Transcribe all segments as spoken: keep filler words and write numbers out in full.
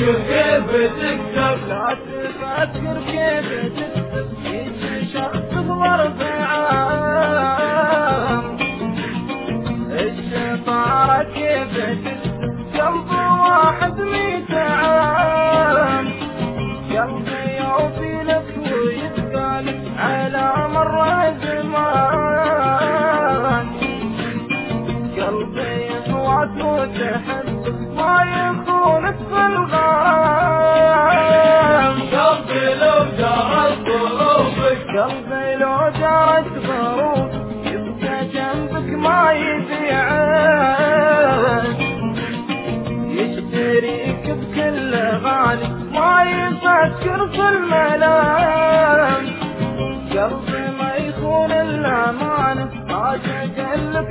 تفكر كيف تكسب، لا تفكر كيف تكسب، يجي شخص بظرف عام. الشطارة كيف تكسب قلب واحد ميت عام. قلبي يوفي لك ويتقالب على مر الزمان. قلبي يصوت وتحبك ما يخونك في الغرام. قلبي لو جرت ظروفك، قلبي لو جرت ظروفك يبقى جنبك ما يبيعك. يشتريك بكل غالي ما يفكر في الملام. قلبي ما يخون الأمانة عاشقلك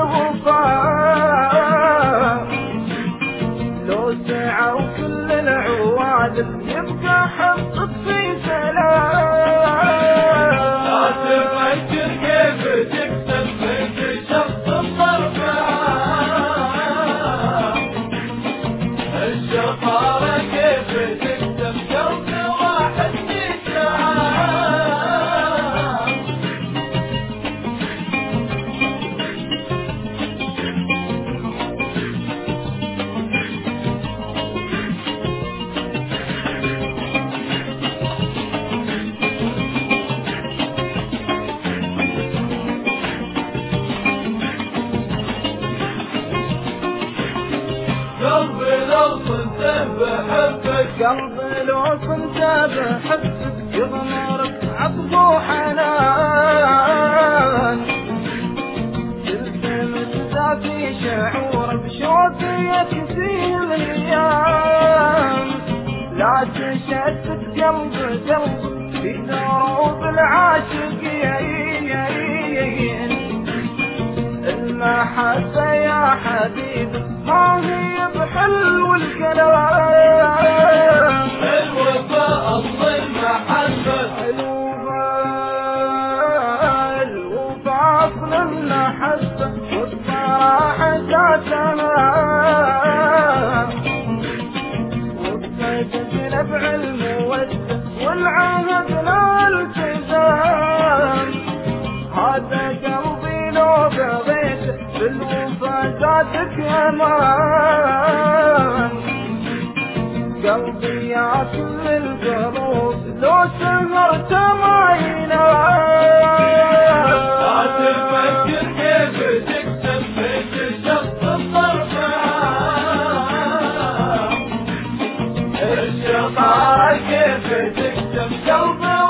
بالوفاء. لو سعوا كل العوادل يبقى حطك في سلام. لا تفكر كيف تكسب، انت شخص بظرف عام. الشطارة كيف تكسب قلب واحد ميت عام. قلبي لو كنت بحبك، قلبي لو كنت بحبك يغمرك عطف وحنان. تلتمس ذاتي شعور بشوقي يكفيه الايام. لا تشتت قلب قلب في دروب العاشقين. المحبة يا حبيبي ما هي بحلو الكلام. الوفاء أصل المحبة، الوفاء الوفاء أصل المحبة والصراحة ذاتها. والصدق نبع المودة والعهد لا التزام. هذا قلبي لو بغيت بالوفا زادك امان. قلبي يا كل القلوب لو سهرت ما ينام. لا تفكر كيف تكسب، انت شخص بظرف عام. الشطارة كيف تكسب قلب